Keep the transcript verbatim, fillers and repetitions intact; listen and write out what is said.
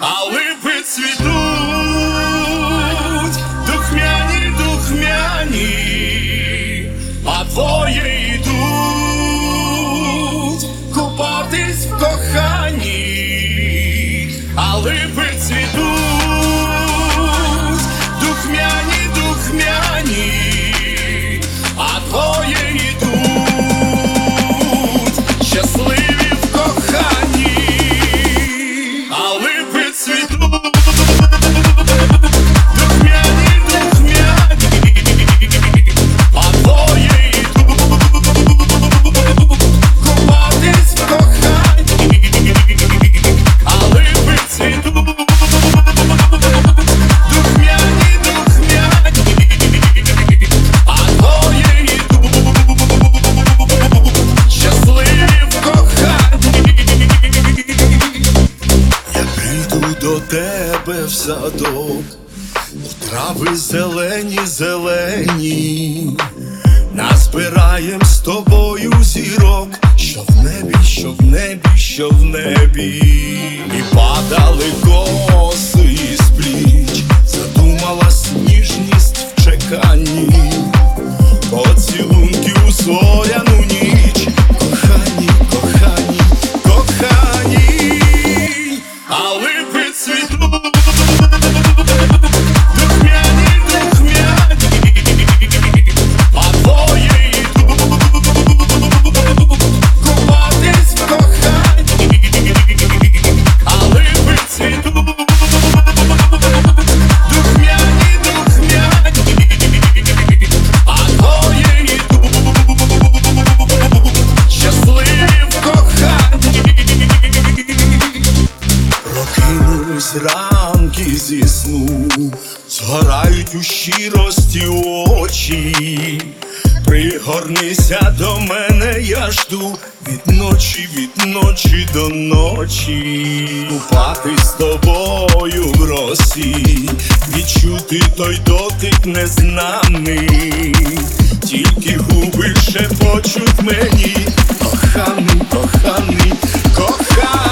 а липи цвітуть, духмяні, духмяні, а двоє йдуть купатись в коханні, а липи цвітуть, духмяні, духмяні, а двоє йдуть щасливі в коханні, а липи цвітуть, духмяні, духмяні, а двоє йдуть купатись в коханні, а липи цвітуть, духмяні, духмяні, а двоє йдуть щасливі в коханні. Я прийду до тебе в садок, у трави зелені, зелені, назбираєм з тобою зірок, що в небі, що в небі, що в небі, і падали коси з пліч, задумалась ніжність в чеканні, поцілунки у зоряну ніч, кохані, кохані, кохані, а липи цвітуть, духмяні, духмяні, а двоє йдуть купатись в коханні, а липи цвітуть, духмяні, духмяні, а двоє йдуть щасливі в коханні. Прокинусь ранки зі сну, згорають у щирості очі, пригорнися до мене, я жду від ночі, від ночі до ночі, купатись з тобою в росі, відчути той дотик незнаний, тільки губи шепочуть мені, коханий, коханий, коханий.